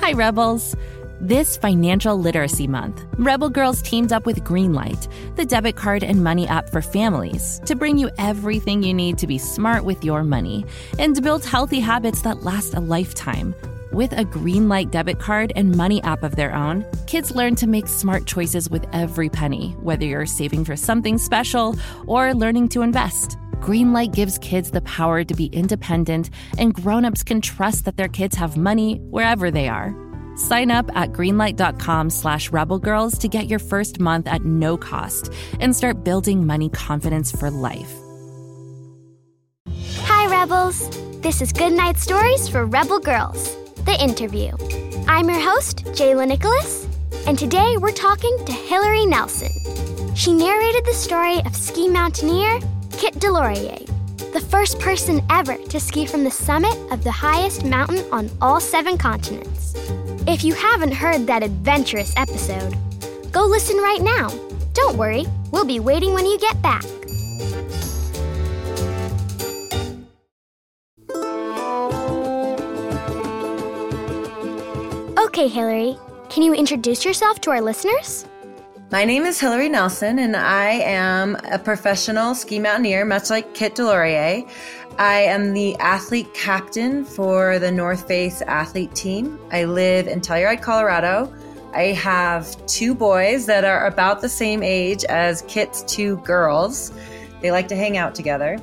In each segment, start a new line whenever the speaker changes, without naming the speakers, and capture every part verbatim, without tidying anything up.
Hi, Rebels. This Financial Literacy Month, Rebel Girls teamed up with Greenlight, the debit card and money app for families, to bring you everything you need to be smart with your money and to build healthy habits that last a lifetime. With a Greenlight debit card and money app of their own, kids learn to make smart choices with every penny, whether you're saving for something special or learning to invest. Greenlight gives kids the power to be independent, and grown-ups can trust that their kids have money wherever they are. Sign up at greenlight.com slash rebelgirls to get your first month at no cost and start building money confidence for life.
Hi, Rebels. This is Goodnight Stories for Rebel Girls, the interview. I'm your host, Jayla Nicholas, and today we're talking to Hillary Nelson. She narrated the story of ski mountaineer Kit DesLauriers, the first person ever to ski from the summit of the highest mountain on all seven continents. If you haven't heard that adventurous episode, go listen right now. Don't worry, we'll be waiting when you get back. Okay, Hillary, can you introduce yourself to our listeners?
My name is Hillary Nelson, and I am a professional ski mountaineer, much like Kit DesLauriers. I am the athlete captain for the North Face athlete team. I live in Telluride, Colorado. I have two boys that are about the same age as Kit's two girls. They like to hang out together.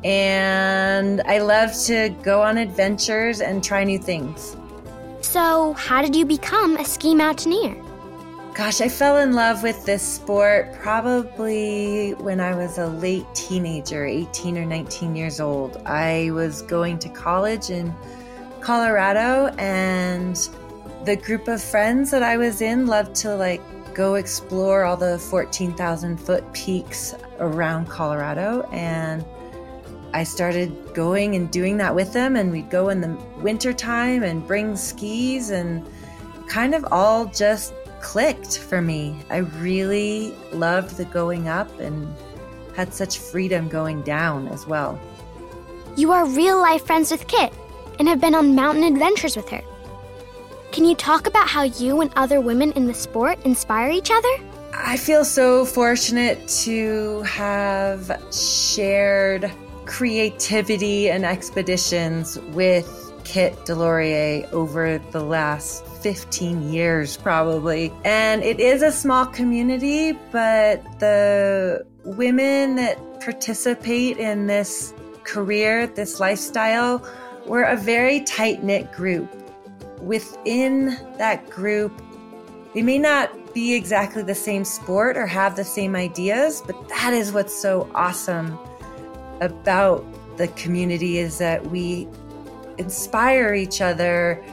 And I love to go on adventures and try new things.
So, how did you become a ski mountaineer?
Gosh, I fell in love with this sport probably when I was a late teenager, eighteen or nineteen years old. I was going to college in Colorado, and the group of friends that I was in loved to like go explore all the fourteen thousand foot peaks around Colorado. And I started going and doing that with them, and we'd go in the wintertime and bring skis, and kind of all just clicked for me. I really loved the going up and had such freedom going down as well.
You are real-life friends with Kit and have been on mountain adventures with her. Can you talk about how you and other women in the sport inspire each other?
I feel so fortunate to have shared creativity and expeditions with Kit DesLauriers over the last fifteen years probably. And it is a small community, but the women that participate in this career, this lifestyle, we're a very tight-knit group. Within that group, we may not be exactly the same sport or have the same ideas, but that is what's so awesome about the community, is that we inspire each other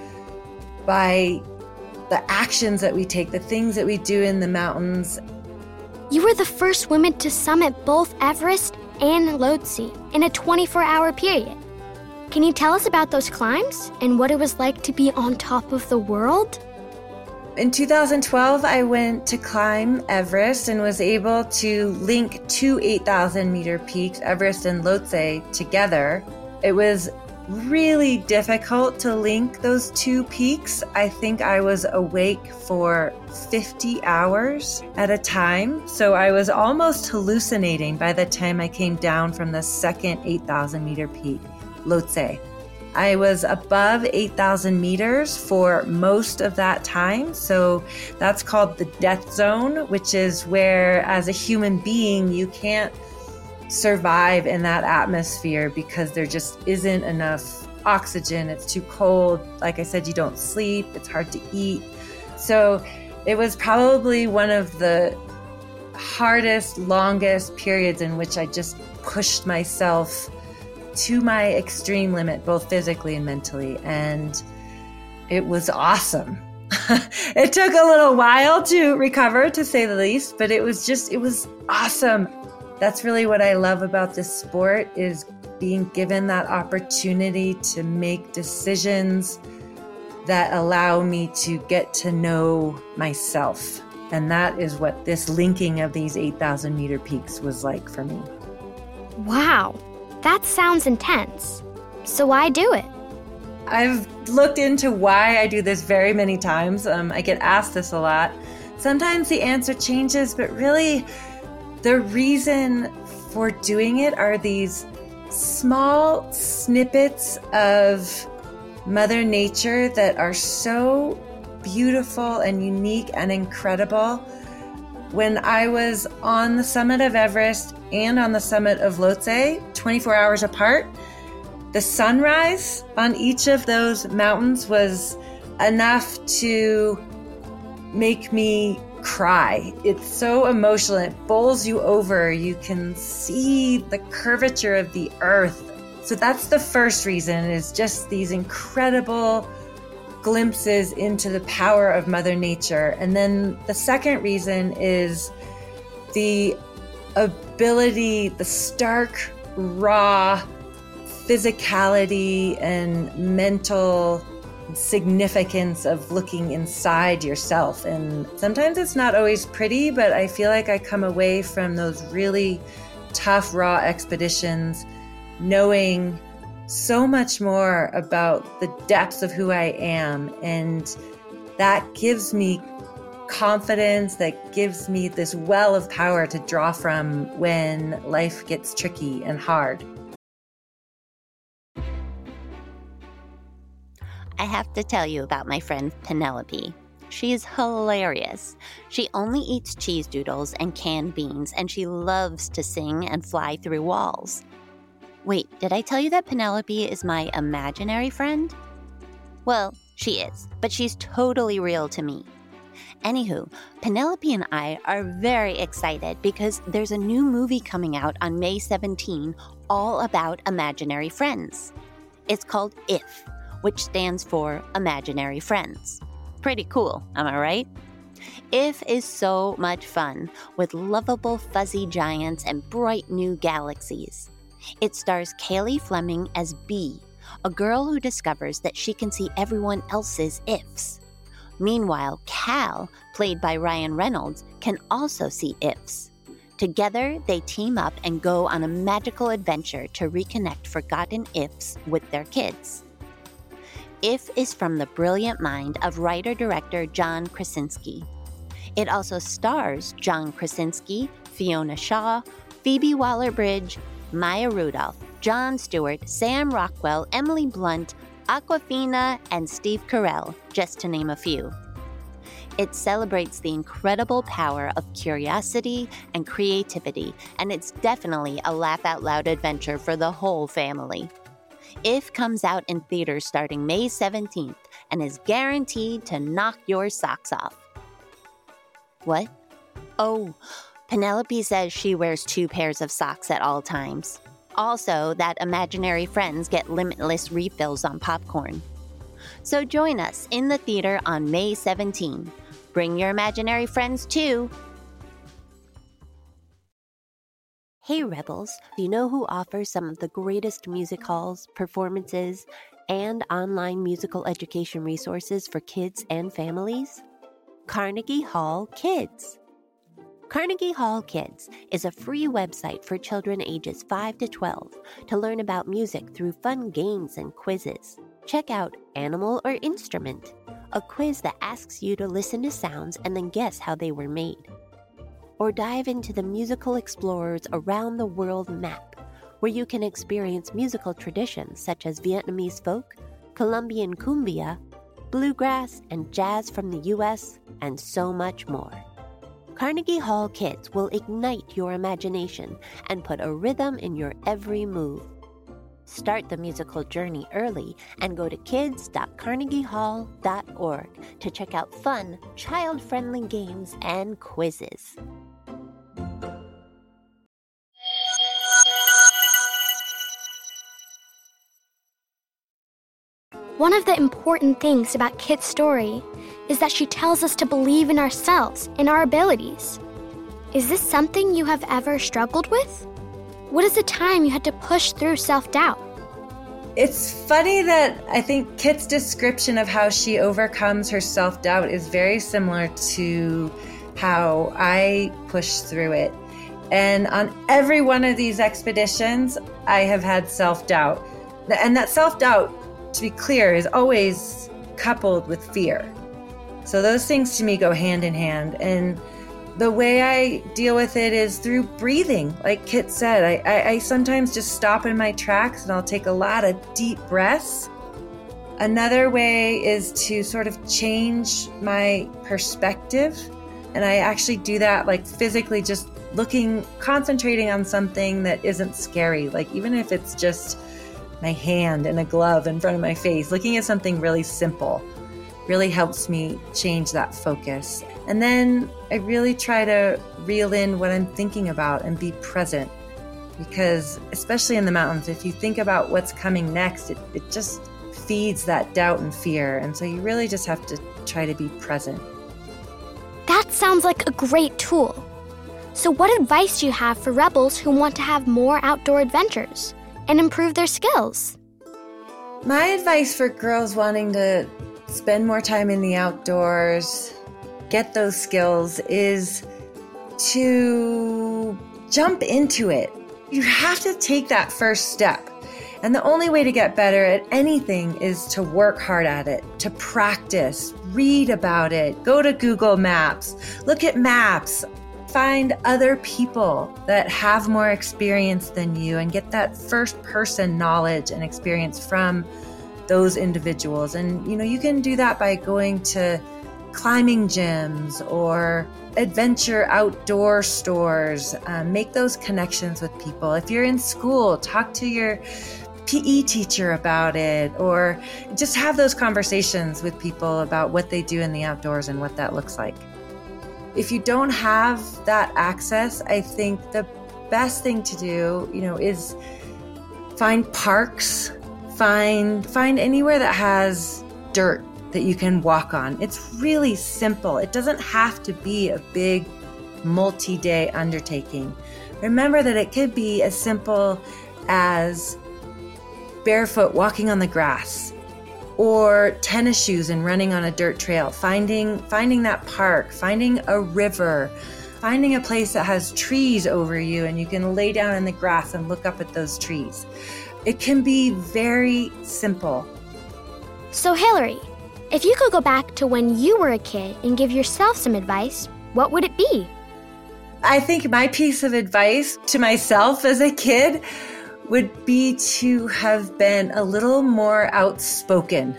by the actions that we take, the things that we do in the mountains.
You were the first women to summit both Everest and Lhotse in a twenty-four hour period. Can you tell us about those climbs and what it was like to be on top of the world?
In two thousand twelve, I went to climb Everest and was able to link two eight thousand meter peaks, Everest and Lhotse, together. It was really difficult to link those two peaks. I think I was awake for fifty hours at a time. So I was almost hallucinating by the time I came down from the second eight thousand meter peak, Lhotse. I was above eight thousand meters for most of that time. So that's called the death zone, which is where, as a human being, you can't survive in that atmosphere because there just isn't enough oxygen. It's too cold. Like I said, you don't sleep. It's hard to eat. So it was probably one of the hardest, longest periods in which I just pushed myself to my extreme limit, both physically and mentally. And it was awesome. It took a little while to recover, to say the least, but it was just, it was awesome. That's really what I love about this sport, is being given that opportunity to make decisions that allow me to get to know myself. And that is what this linking of these eight thousand meter peaks was like for me.
Wow, that sounds intense. So why do it?
I've looked into why I do this very many times. Um, I get asked this a lot. Sometimes the answer changes, but really the reason for doing it are these small snippets of Mother Nature that are so beautiful and unique and incredible. When I was on the summit of Everest and on the summit of Lhotse, twenty-four hours apart, the sunrise on each of those mountains was enough to make me cry. It's so emotional. It bowls you over. You can see the curvature of the earth. So that's the first reason, is just these incredible glimpses into the power of Mother Nature. And then the second reason is the ability, the stark, raw physicality and mental significance of looking inside yourself. And sometimes it's not always pretty, but I feel like I come away from those really tough, raw expeditions knowing so much more about the depths of who I am. And that gives me confidence, that gives me this well of power to draw from when life gets tricky and hard.
I have to tell you about my friend Penelope. She is hilarious. She only eats cheese doodles and canned beans, and she loves to sing and fly through walls. Wait, did I tell you that Penelope is my imaginary friend? Well, she is, but she's totally real to me. Anywho, Penelope and I are very excited because there's a new movie coming out on May seventeenth all about imaginary friends. It's called IF, which stands for Imaginary Friends. Pretty cool, am I right? IF is so much fun, with lovable fuzzy giants and bright new galaxies. It stars Cailey Fleming as Bee, a girl who discovers that she can see everyone else's ifs. Meanwhile, Cal, played by Ryan Reynolds, can also see ifs. Together, they team up and go on a magical adventure to reconnect forgotten ifs with their kids. IF is from the brilliant mind of writer-director John Krasinski. It also stars John Krasinski, Fiona Shaw, Phoebe Waller-Bridge, Maya Rudolph, Jon Stewart, Sam Rockwell, Emily Blunt, Awkwafina, and Steve Carell, just to name a few. It celebrates the incredible power of curiosity and creativity, and it's definitely a laugh-out-loud adventure for the whole family. IF comes out in theaters starting May seventeenth and is guaranteed to knock your socks off. What? Oh, Penelope says she wears two pairs of socks at all times. Also, that imaginary friends get limitless refills on popcorn. So join us in the theater on May seventeenth. Bring your imaginary friends too. Hey Rebels, do you know who offers some of the greatest music halls, performances, and online musical education resources for kids and families? Carnegie Hall Kids. Carnegie Hall Kids is a free website for children ages five to twelve to learn about music through fun games and quizzes. Check out Animal or Instrument, a quiz that asks you to listen to sounds and then guess how they were made. Or dive into the Musical Explorers Around the World map, where you can experience musical traditions such as Vietnamese folk, Colombian cumbia, bluegrass, and jazz from the U S, and so much more. Carnegie Hall Kids will ignite your imagination and put a rhythm in your every move. Start the musical journey early and go to kids dot carnegie hall dot org to check out fun, child-friendly games and quizzes.
One of the important things about Kit's story is that she tells us to believe in ourselves and our abilities. Is this something you have ever struggled with? What is the time you had to push through self-doubt?
It's funny that I think Kit's description of how she overcomes her self-doubt is very similar to how I pushed through it. And on every one of these expeditions, I have had self-doubt. And that self-doubt to be clear, is always coupled with fear. So those things to me go hand in hand. And the way I deal with it is through breathing. Like Kit said, I, I, I sometimes just stop in my tracks and I'll take a lot of deep breaths. Another way is to sort of change my perspective. And I actually do that like physically, just looking, concentrating on something that isn't scary. Like even if it's just my hand in a glove in front of my face, looking at something really simple really helps me change that focus. And then I really try to reel in what I'm thinking about and be present. Because especially in the mountains, if you think about what's coming next, it, it just feeds that doubt and fear. And so you really just have to try to be present.
That sounds like a great tool. So what advice do you have for rebels who want to have more outdoor adventures and improve their skills?
My advice for girls wanting to spend more time in the outdoors, get those skills, is to jump into it. You have to take that first step. And the only way to get better at anything is to work hard at it, to practice, read about it, go to Google Maps, look at maps, find other people that have more experience than you and get that first person knowledge and experience from those individuals. And, you know, you can do that by going to climbing gyms or adventure outdoor stores. Um, make those connections with people. If you're in school, talk to your P E teacher about it, or just have those conversations with people about what they do in the outdoors and what that looks like. If you don't have that access, I think the best thing to do, you know, is find parks, find find anywhere that has dirt that you can walk on. It's really simple. It doesn't have to be a big multi-day undertaking. Remember that it could be as simple as barefoot walking on the grass, or tennis shoes and running on a dirt trail, finding finding that park, finding a river, finding a place that has trees over you and you can lay down in the grass and look up at those trees. It can be very simple.
So Hillary, if you could go back to when you were a kid and give yourself some advice, what would it be?
I think my piece of advice to myself as a kid would be to have been a little more outspoken.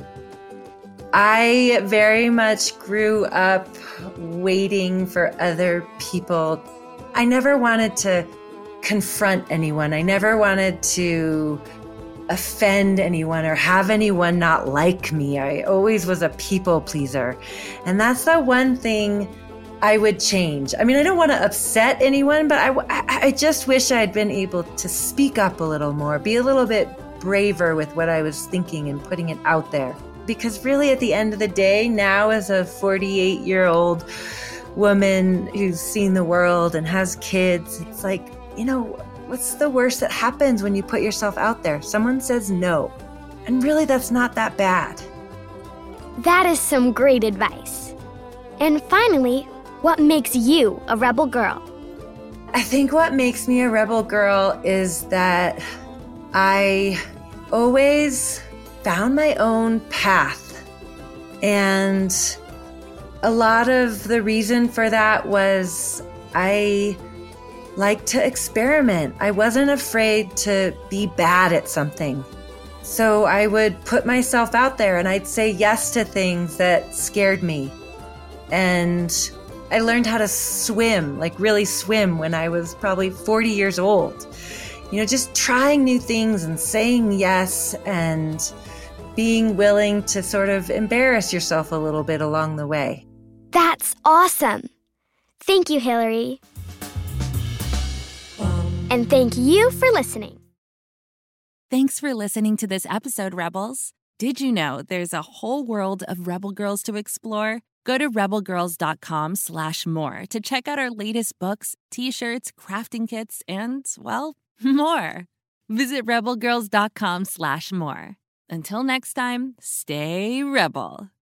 I very much grew up waiting for other people. I never wanted to confront anyone. I never wanted to offend anyone or have anyone not like me. I always was a people pleaser. And that's the one thing I would change. I mean, I don't want to upset anyone, but I, I just wish I had been able to speak up a little more, be a little bit braver with what I was thinking and putting it out there. Because really at the end of the day, now as a forty-eight-year-old woman who's seen the world and has kids, it's like, you know, what's the worst that happens when you put yourself out there? Someone says no. And really, that's not that bad.
That is some great advice. And finally, what makes you a rebel girl?
I think what makes me a rebel girl is that I always found my own path. And a lot of the reason for that was I like to experiment. I wasn't afraid to be bad at something. So I would put myself out there and I'd say yes to things that scared me. And I learned how to swim, like really swim, when I was probably forty years old. You know, just trying new things and saying yes and being willing to sort of embarrass yourself a little bit along the way.
That's awesome. Thank you, Hillary. And thank you for listening.
Thanks for listening to this episode, Rebels. Did you know there's a whole world of Rebel Girls to explore? Go to rebelgirls.com slash more to check out our latest books, t-shirts, crafting kits, and, well, more. Visit rebelgirls.com slash more. Until next time, stay rebel.